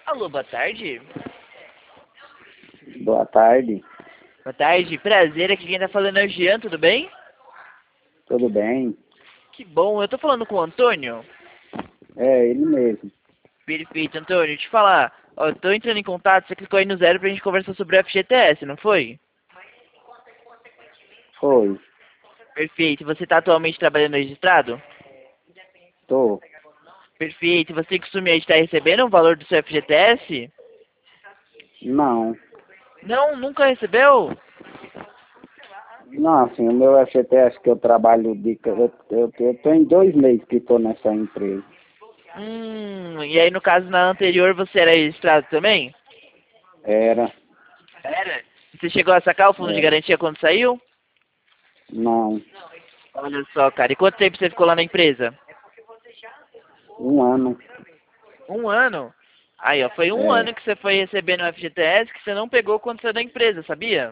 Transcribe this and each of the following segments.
Alô, boa tarde. Boa tarde, Boa tarde, prazer. Aqui quem tá falando é o Jean, tudo bem? tudo bem? Que bom, eu tô falando com o Antônio. É, ele mesmo. Perfeito, Antônio. Deixa eu te falar. Ó, eu tô entrando em contato, você clicou aí no zero pra gente conversar sobre o FGTS, não foi? Foi, Perfeito. Você tá atualmente trabalhando registrado? tô. Perfeito. Você tem costume aí de estar recebendo o valor do seu FGTS? Não, Não, nunca recebeu? não, assim, o meu FGTS que eu trabalho eu tô em 2 meses que tô nessa empresa. E aí no caso na anterior você era registrado também? Era, Era. Você chegou a sacar o fundo de é, garantia quando saiu? não, Olha só, cara. E quanto tempo você ficou lá na empresa? 1 ano, 1 ano? Aí, ó, foi um é, ano que você foi recebendo o FGTS que você não pegou quando saiu da empresa, sabia?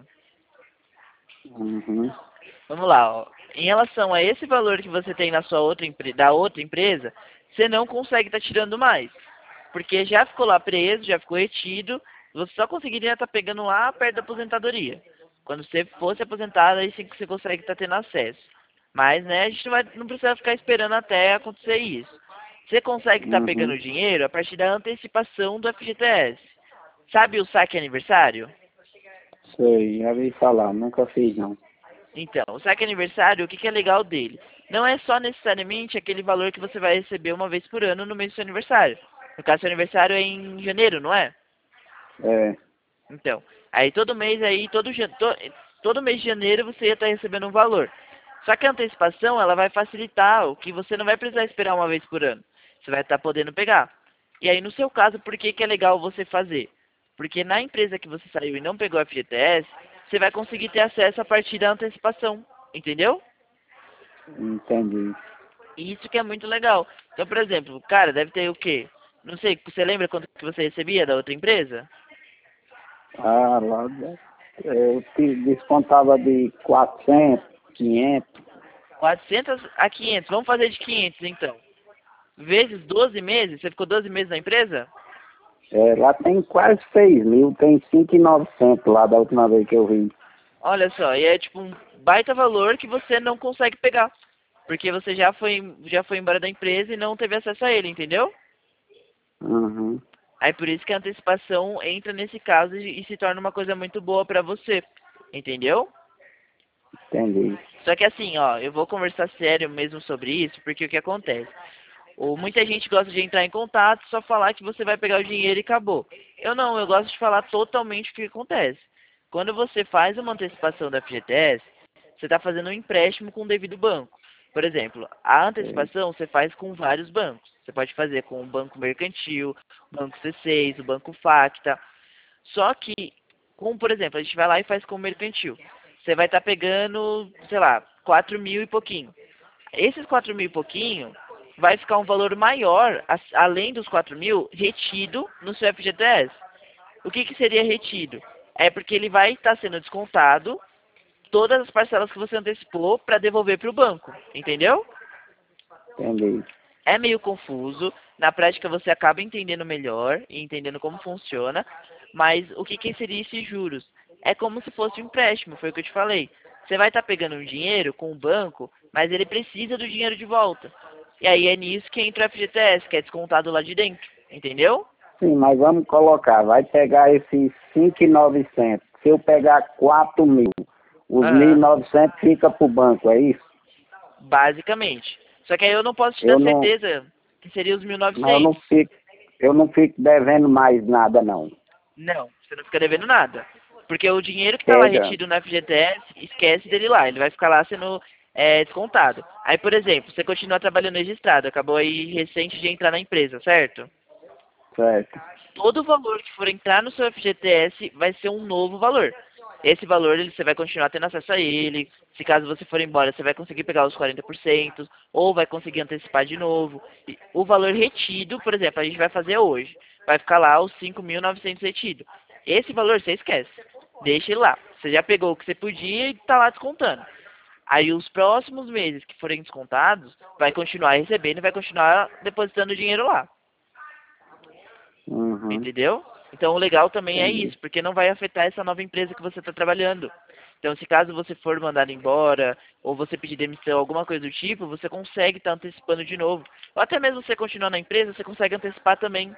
uhum, Vamos lá, ó. Em relação a esse valor que você tem na sua da outra empresa, você não consegue estar tirando mais. Porque já ficou lá preso, já ficou retido, você só conseguiria estar pegando lá perto da aposentadoria. Quando você fosse aposentado, aí sim que você consegue estar tendo acesso. Mas, né, a gente não precisa ficar esperando até acontecer isso. Você consegue estar pegando uhum. o dinheiro a partir da antecipação do FGTS. Sabe o saque aniversário? Sei, já vi falar, nunca fiz não. Então, o saque aniversário, o que que é legal dele? Não é só necessariamente aquele valor que você vai receber uma vez por ano no mês do seu aniversário. No caso, seu aniversário é em janeiro, não é? É, Então, aí todo mês aí, todo mês de janeiro você ia estar recebendo um valor. Só que a antecipação, ela vai facilitar o que você não vai precisar esperar uma vez por ano. Você vai estar podendo pegar. E aí, no seu caso, por que que é legal você fazer? Porque na empresa que você saiu e não pegou a FGTS, você vai conseguir ter acesso a partir da antecipação. Entendeu? entendi. E isso que é muito legal. Então, por exemplo, cara, deve ter o quê? Não sei, você lembra quanto que você recebia da outra empresa? Ah, lá, eu descontava de 400, 500, 400 a 500. Vamos fazer de 500, então. Vezes 12 meses. Você ficou 12 meses na empresa? lá tem quase 6 mil, tem 5.900 lá da última vez que eu vi. Olha só, e é tipo um baita valor que você não consegue pegar. Porque você já foi embora da empresa e não teve acesso a ele, entendeu? Uhum, Aí por isso que a antecipação entra nesse caso e se torna uma coisa muito boa pra você. Entendeu? entendi. Só que assim, ó, eu vou conversar sério mesmo sobre isso, porque o que acontece? Muita gente gosta de entrar em contato, só falar que você vai pegar o dinheiro e acabou. Eu não, eu gosto de falar totalmente o que acontece. Quando você faz uma antecipação da FGTS, você está fazendo um empréstimo com o devido banco. Por exemplo, a Sei. antecipação você faz com vários bancos. Você pode fazer com o Banco Mercantil, o Banco C6, o Banco Facta. Só que, como por exemplo, a gente vai lá e faz com o Mercantil. Você vai estar pegando, sei lá, 4 mil e pouquinho. Esses 4 mil e pouquinho vai ficar um valor maior, além dos 4 mil, retido no seu FGTS. O que, que seria retido? É porque ele vai estar sendo descontado todas as parcelas que você antecipou para devolver para o banco, entendeu? Entendi. É meio confuso, na prática você acaba entendendo melhor e entendendo como funciona, mas o que, que seria esses juros? É como se fosse um empréstimo, foi o que eu te falei. Você vai estar pegando um dinheiro com o banco, mas ele precisa do dinheiro de volta. E aí é nisso que entra o FGTS, que é descontado lá de dentro, entendeu? Sim, mas vamos colocar, vai pegar esses 5.900. Se eu pegar 4 mil, os mil e Aham, novecentos fica pro banco, é isso? basicamente. Só que aí eu não posso te dar Eu não, certeza que seria os mas 1.900. eu não fico devendo mais nada não. Não, você não fica devendo nada. Porque o dinheiro que está lá Pega, retido no FGTS, esquece dele lá. Ele vai ficar lá sendo descontado. Aí, por exemplo, você continua trabalhando registrado, acabou aí recente de entrar na empresa, certo? certo, Todo valor que for entrar no seu FGTS vai ser um novo valor. Esse valor você vai continuar tendo acesso a ele. Se caso você for embora, você vai conseguir pegar os 40%, ou vai conseguir antecipar de novo. E o valor retido, por exemplo, a gente vai fazer hoje. Vai ficar lá os 5.900 retido. Esse valor você esquece. Deixa ele lá. Você já pegou o que você podia e está lá descontando. Aí os próximos meses que forem descontados, vai continuar recebendo e vai continuar depositando dinheiro lá. Uhum. Entendeu? Então o legal também é Entendi. isso, porque não vai afetar essa nova empresa que você está trabalhando. Então, se caso você for mandado embora, ou você pedir demissão, alguma coisa do tipo, você consegue estar antecipando de novo. Ou até mesmo você continuar na empresa, você consegue antecipar também.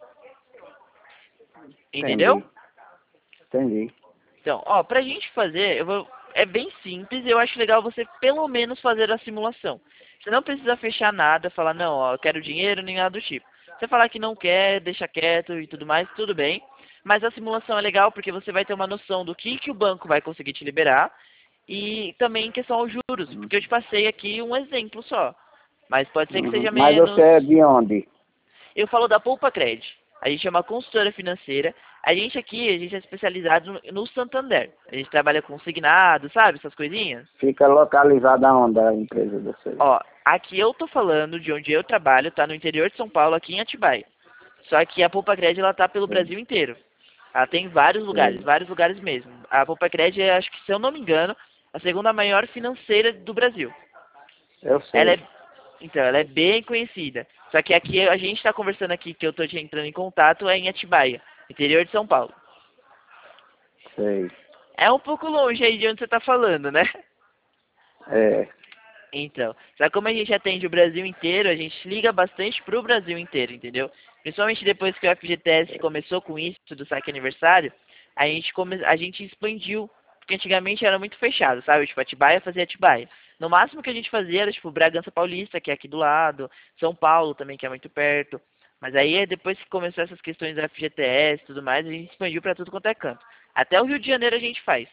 Entendeu? Entendi. Entendi. Então, ó, pra gente fazer, é bem simples, eu acho legal você pelo menos fazer a simulação. Você não precisa fechar nada, falar, não, ó, eu quero dinheiro, nem nada do tipo. Você falar que não quer, deixa quieto e tudo mais, tudo bem. Mas a simulação é legal porque você vai ter uma noção do que o banco vai conseguir te liberar e também em questão aos juros, Uhum. porque eu te passei aqui um exemplo só. Mas pode ser que Uhum. seja Mas você menos. é de onde? Eu falo da Poupa Cred. A gente é uma consultora financeira. A gente aqui, a gente é especializado no Santander. A gente trabalha com signado, sabe? Essas coisinhas. Fica localizada onde a empresa de vocês? Ó, aqui eu tô falando de onde eu trabalho, tá no interior de São Paulo, aqui em Atibaia. Só que a Poupa Cred, ela tá pelo Sei, Brasil inteiro. Ela tem sei. vários lugares mesmo. A Poupa Cred é, acho que se eu não me engano, a segunda maior financeira do Brasil. Eu Ela sei, é, então, ela é bem conhecida. Só que aqui a gente está conversando aqui, que eu tô te entrando em contato, é em Atibaia, interior de São Paulo. sei. É um pouco longe aí de onde você está falando, né? É, Então, só que como a gente atende o Brasil inteiro, a gente liga bastante pro Brasil inteiro, entendeu? Principalmente depois que o FGTS começou com isso do saque aniversário, a gente expandiu, porque antigamente era muito fechado, sabe? Tipo, Atibaia fazia Atibaia. No máximo que a gente fazia era, tipo, Bragança Paulista, que é aqui do lado, São Paulo também, que é muito perto. Mas aí, depois que começou essas questões do FGTS e tudo mais, a gente expandiu pra tudo quanto é canto. Até o Rio de Janeiro a gente faz.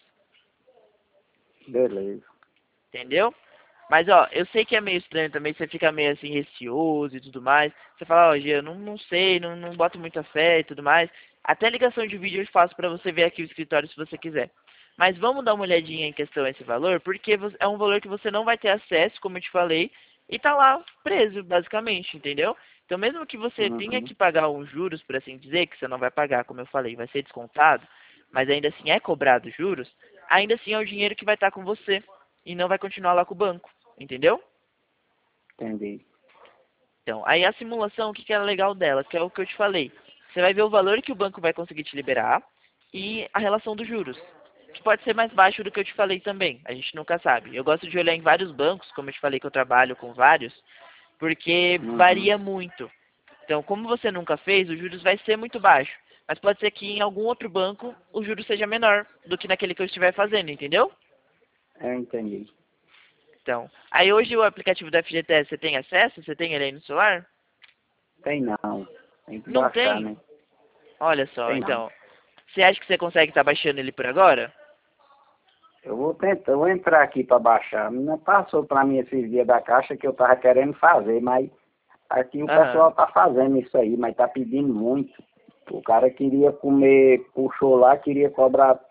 beleza. Entendeu? Mas, ó, eu sei que é meio estranho também, você fica meio assim, receoso e tudo mais. Você fala, ó, Gia, eu não sei, não boto muita fé e tudo mais. Até ligação de vídeo eu faço pra você ver aqui o escritório se você quiser. Mas vamos dar uma olhadinha em questão a esse valor, porque é um valor que você não vai ter acesso, como eu te falei, e tá lá preso, basicamente, entendeu? Então, mesmo que você tenha Uhum. que pagar uns juros, por assim dizer, que você não vai pagar, como eu falei, vai ser descontado, mas ainda assim é cobrado juros, ainda assim é o dinheiro que vai estar com você e não vai continuar lá com o banco. Entendeu? Entendi. Então, aí a simulação, o que é legal dela? Que é o que eu te falei. Você vai ver o valor que o banco vai conseguir te liberar e a relação dos juros. Que pode ser mais baixo do que eu te falei também. A gente nunca sabe. Eu gosto de olhar em vários bancos, como eu te falei que eu trabalho com vários, porque Uhum. varia muito. Então, como você nunca fez, os juros vai ser muito baixo. Mas pode ser que em algum outro banco o juro seja menor do que naquele que eu estiver fazendo, entendeu? Eu entendi. Então, aí hoje o aplicativo da FGTS, você tem acesso? Você tem ele aí no celular? Tem não. Tem que Não baixar, tem? né? Olha só, Tem não. então. Você acha que você consegue estar baixando ele por agora? Eu vou tentar, eu vou entrar aqui para baixar. A menina passou para mim esses dias da caixa que eu tava querendo fazer, mas aqui o Aham. pessoal tá fazendo isso aí, mas tá pedindo muito. O cara queria comer, puxou lá, queria cobrar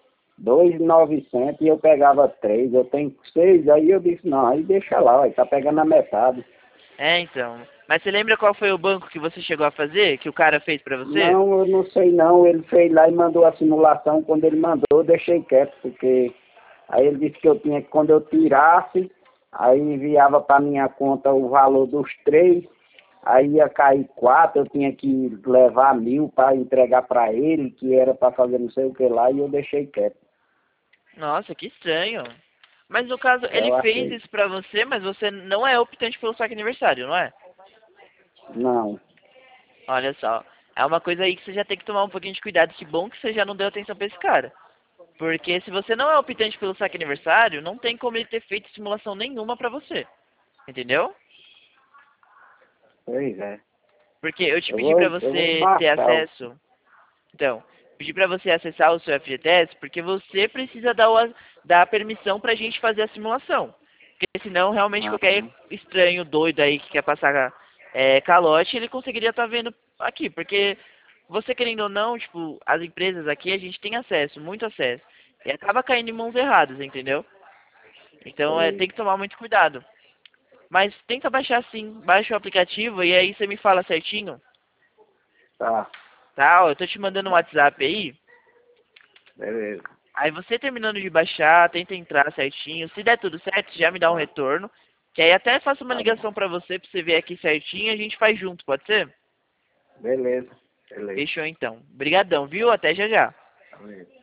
2.900 e eu pegava 3, eu tenho 6, aí eu disse, não, aí deixa lá, vai, tá pegando a metade. É, então. Mas você lembra qual foi o banco que você chegou a fazer? Que o cara fez pra você? Não, eu não sei não, ele fez lá e mandou a simulação, quando ele mandou eu deixei quieto, porque aí ele disse que eu tinha que, quando eu tirasse, aí enviava para minha conta o valor dos 3, aí ia cair 4, eu tinha que levar 1.000 para entregar para ele, que era para fazer não sei o que lá, e eu deixei quieto. Nossa, que estranho. Mas no caso, ele Eu fez achei, isso pra você, mas você não é optante pelo saque aniversário, não é? não, Olha só. É uma coisa aí que você já tem que tomar um pouquinho de cuidado. Que bom que você já não deu atenção pra esse cara. Porque se você não é optante pelo saque aniversário, não tem como ele ter feito simulação nenhuma pra você. Entendeu? pois é. Porque eu te Eu pedi pra vou, eu vou você ter baixar. acesso. Então, pedi pra você acessar o seu FGTS porque você precisa dar a permissão pra gente fazer a simulação. Porque senão, realmente, qualquer Aham. estranho doido aí que quer passar calote, ele conseguiria estar vendo aqui. Porque você querendo ou não, tipo, as empresas aqui, a gente tem acesso, muito acesso. E acaba caindo em mãos erradas, entendeu? Então, tem Sei. que tomar muito cuidado. Mas tenta baixar sim, baixa o aplicativo e aí você me fala certinho, Tá, tá? Ó, eu tô te mandando um WhatsApp aí. beleza. Aí você terminando de baixar, tenta entrar certinho. Se der tudo certo, já me dá um Tá, retorno. Que aí até faço uma tá bom. ligação pra você ver aqui certinho e a gente faz junto, pode ser? Beleza. Beleza. Fechou então. Obrigadão, viu? Até já já. Valeu.